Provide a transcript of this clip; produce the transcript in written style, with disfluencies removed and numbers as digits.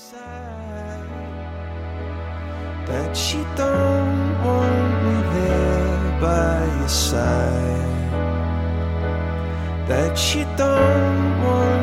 That you don't want me there by your side. That you don't want